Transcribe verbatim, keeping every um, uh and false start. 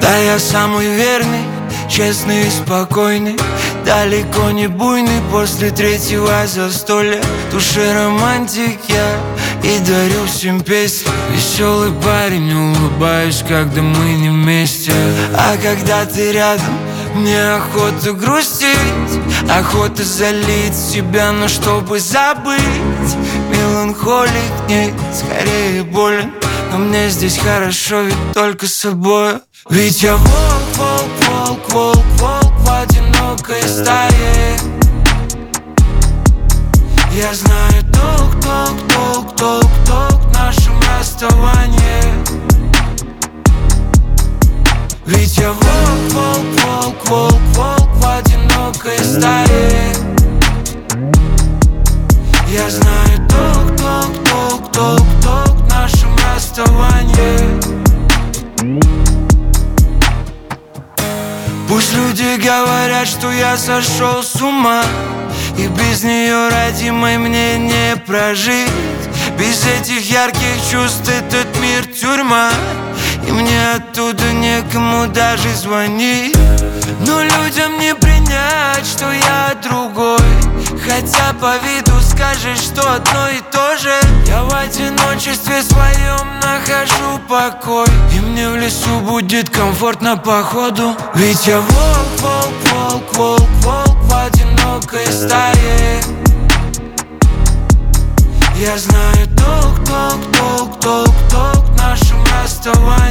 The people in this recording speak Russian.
Да, я самый верный, честный и спокойный, далеко не буйный после третьего застолья. Души романтик я и дарю всем песни. Веселый парень, улыбаюсь, когда мы не вместе. А когда ты рядом, мне охота грустить, охота залить себя, но чтобы забыть. Меланхолик, не, скорее болен, но мне здесь хорошо, ведь только с собой. Ведь я волк, волк, волк, волк, волк в одинокой стае. Я знаю толк, толк, толк, толк, толк в нашем расставании. Ведь я волк, волк, волк, волк, волк в одинокой стае. Я знаю толк, толк, толк, толк, толк в нашем расставании. Пусть люди говорят, что я сошел с ума, и без нее, родимой, мне не прожить. Без этих ярких чувств этот мир тюрьма, и мне оттуда некому даже звонить. Но людям не принять, что я другой, хотя по виду скажешь, что одно и то же. Я в одиночестве своем нахожу покой, и мне в лесу будет комфортно походу. Ведь я волк, волк, волк, волк, волк в одинокой стае. Я знаю толк, толк, толк, толк, толк в нашем расставании.